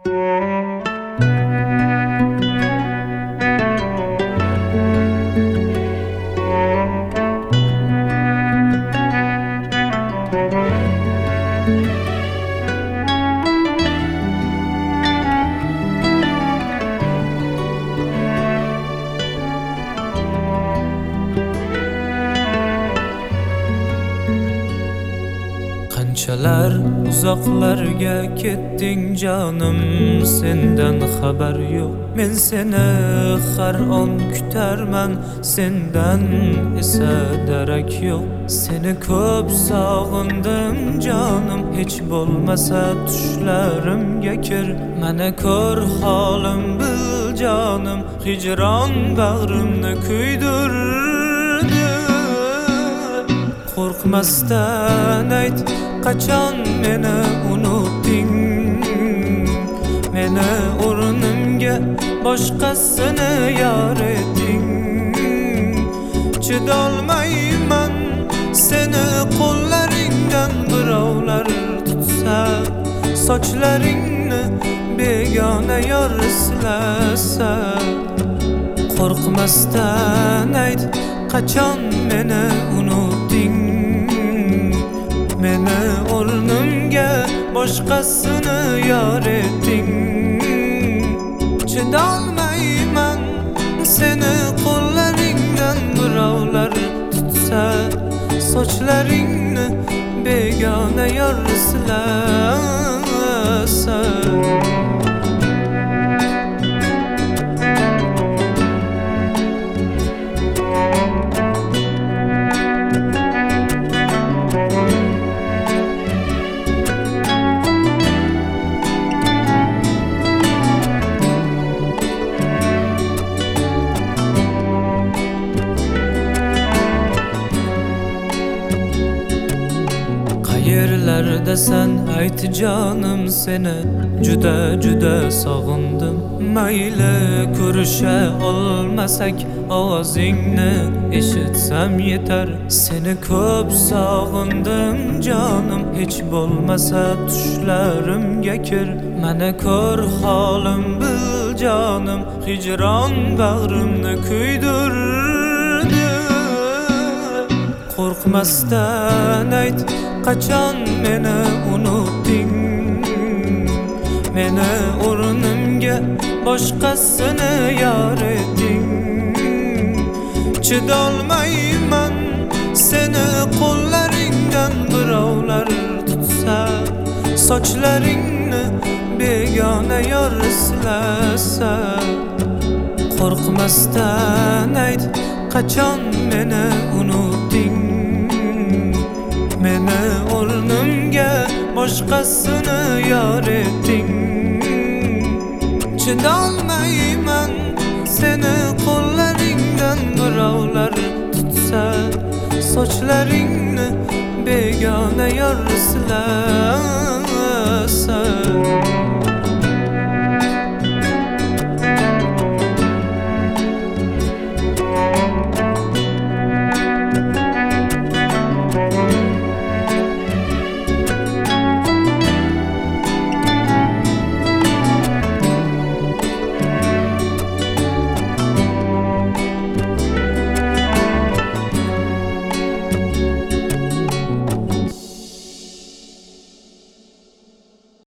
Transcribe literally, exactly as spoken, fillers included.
Qanchalar uzoqlarga ketding jonim, sendan xabar yo'q. Men seni har on kutarman, sendan esa darak yo'q. Seni ko'p sog'indim jonim, hech bo'lmasa tushlarimga kir. Mana ko'r holim bil jonim, hijron bag'rimni kuydirdi. Qo'rqmasdan ayt, qachon meni unutding? Meni o'rnimga boshqasini yor etding. Chidolmayman seni qo'llaringdan birovlar tutsa, sochlaringni begona yor silasa. Qo'rqmasdan ayt, qachon meni unutding? Meni o'rnimga boshqasini yor etding. Chidolmayman seni qo'llaringdan birovlar tutsa, sochlaringni begona yor silasa. Yerlardasan ayt jonim, seni juda juda sog'indim. Mayli ko'risha olmasak, ovozingni eshitsam yetar. Seni ko'p sog'indim jonim, hech bo'lmasa tushlarimga kir. Mana ko'r holim bil jonim, hijron bag'rimni kuydirdi. Qo'rqmasdan ayt, qachon meni unutding? Meni o'rnimga boshqasini yor etding. Chidolmayman seni qo'llaringdan birovlar tutsa, sochlaringni begona yor silasa. Qo'rqmasdan ayt, qachon meni unutding? Meni o'rnimga boshqasini yor etding. Chidolmayman seni qo'llaringdan birovlar tutsa, sochlaringni begona yor silasa.